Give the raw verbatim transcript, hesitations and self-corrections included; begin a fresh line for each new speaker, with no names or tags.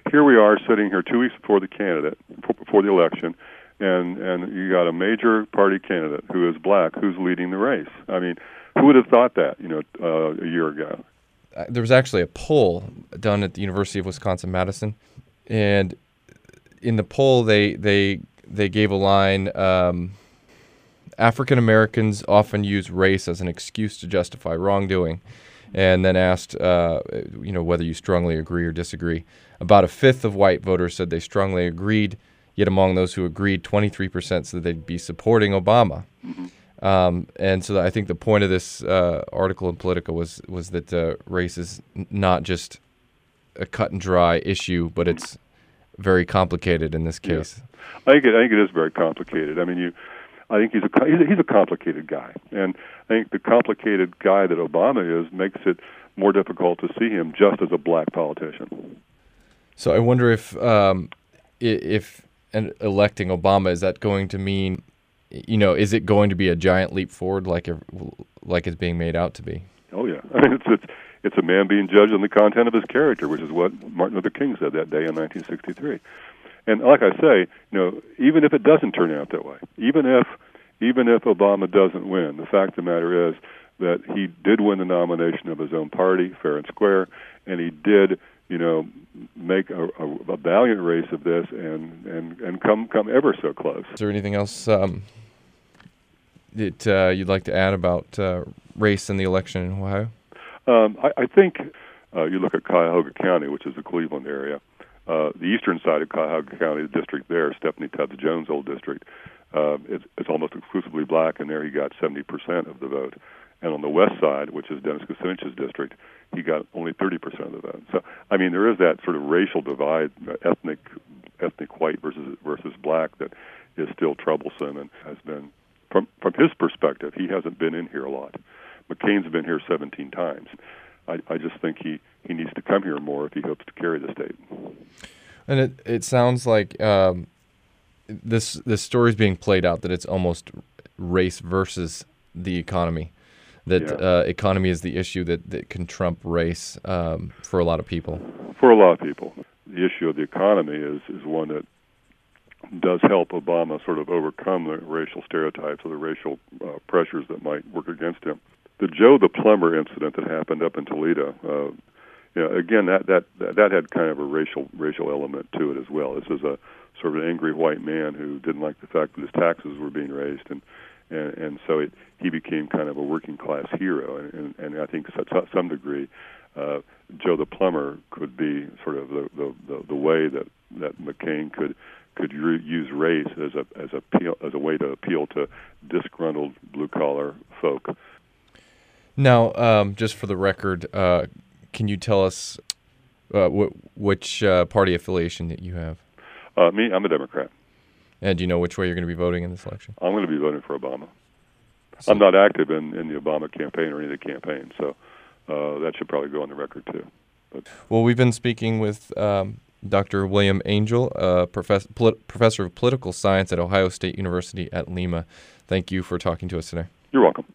here we are sitting here two weeks before the candidate, before the election, and and you got a major party candidate who is black who's leading the race. I mean, who would have thought that, you know, uh, a year ago?
There was actually a poll done at the University of Wisconsin-Madison, and in the poll they they they gave a line: um, African Americans often use race as an excuse to justify wrongdoing, and then asked, uh, you know, whether you strongly agree or disagree. About a fifth of white voters said they strongly agreed. Yet among those who agreed, twenty-three percent said they'd be supporting Obama. Mm-hmm. Um, and so I think the point of this uh, article in Politico was was that uh, race is not just a cut and dry issue, but it's very complicated in this case.
Yeah. I think it, I think it is very complicated. I mean, you, I think he's a he's a, he's a complicated guy, and I think the complicated guy that Obama is makes it more difficult to see him just as a black politician.
So I wonder if um, if and electing Obama, is that going to mean, you know, is it going to be a giant leap forward like a, like it's being made out to be?
Oh, yeah. I mean, it's, it's, it's a man being judged on the content of his character, which is what Martin Luther King said that day in nineteen sixty-three. And like I say, you know, even if it doesn't turn out that way, even if even if Obama doesn't win, the fact of the matter is that he did win the nomination of his own party, fair and square, and he did, you know, make a, a, a valiant race of this and, and, and come come ever so close.
Is there anything else um, that uh, you'd like to add about uh, race in the election in Ohio?
Um, I, I think uh, you look at Cuyahoga County, which is the Cleveland area. Uh, the eastern side of Cuyahoga County, the district there, Stephanie Tubbs Jones' old district, uh, it's, it's almost exclusively black, and there he got seventy percent of the vote. And on the west side, which is Dennis Kucinich's district, he got only thirty percent of the vote. So, I mean, there is that sort of racial divide, uh, ethnic ethnic white versus versus black, that is still troublesome and has been, from from his perspective, he hasn't been in here a lot. McCain's been here seventeen times. I, I just think he, he needs to come here more if he hopes to carry the state.
And it it sounds like um, this this story is being played out that it's almost race versus the economy. That yeah. uh, economy is the issue that, that can trump race um, for a lot of people.
For a lot of people. The issue of the economy is, is one that does help Obama sort of overcome the racial stereotypes or the racial uh, pressures that might work against him. The Joe the Plumber incident that happened up in Toledo, uh, you know, again, that, that, that had kind of a racial racial element to it as well. This is a sort of an angry white man who didn't like the fact that his taxes were being raised, and And, and so it, he became kind of a working-class hero. And, and, and I think to some degree, uh, Joe the Plumber could be sort of the, the, the, the way that, that McCain could could re- use race as a as a appeal, as a way to appeal to disgruntled blue-collar folk.
Now, um, just for the record, uh, can you tell us uh, wh- which uh, party affiliation that you have?
Uh, me, I'm a Democrat.
And do you know which way you're going to be voting in this election?
I'm going to be voting for Obama. So, I'm not active in, in the Obama campaign or any of the campaigns, so uh, that should probably go on the record too. But.
Well, we've been speaking with um, Doctor William Angel, uh, professor, polit- professor of political science at Ohio State University at Lima. Thank you for talking to us today.
You're welcome.